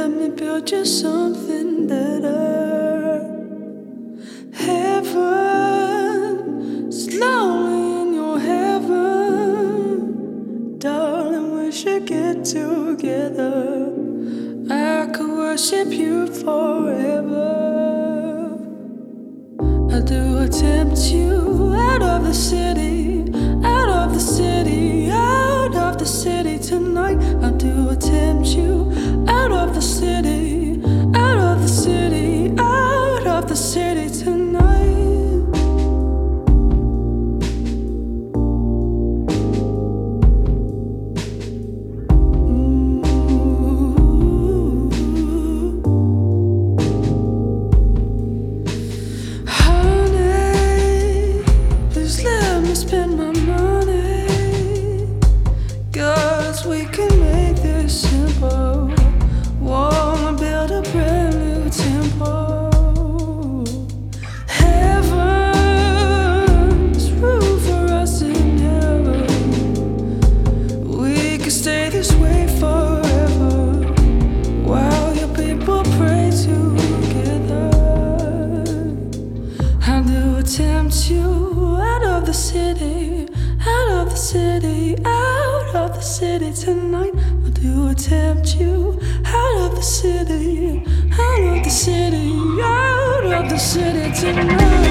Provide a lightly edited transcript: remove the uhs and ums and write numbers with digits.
let me build you something better. Heaven is lonely in your heaven. Darling, we should get together. I could worship you forever. I do tempt you out of the city, out of the city, out of the city tonight. I do tempt you out of the city, out of the city, out of the city tonight. Spend my money, 'cause we can make this simple. Wanna build a brand new temple. Heaven's room for us in heaven. We can stay this way forever, while your people pray together. I do tempt you out of the city, out of the city, out of the city tonight. I do tempt you out of the city, out of the city, out of the city tonight.